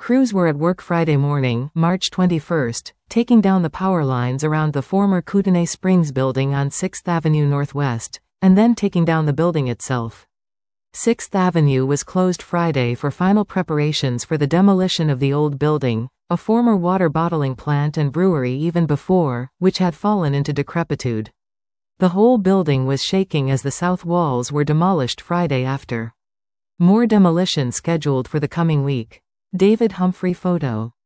Crews were at work Friday morning, March 21st, taking down the power lines around the former Kootenay Springs building on 6th Avenue Northwest, and then taking down the building itself. 6th Avenue was closed Friday for final preparations for the demolition of the old building, a former water bottling plant and brewery even before, which had fallen into decrepitude. The whole building was shaking as the south walls were demolished Friday after. More demolition scheduled for the coming week. David Humphrey photo.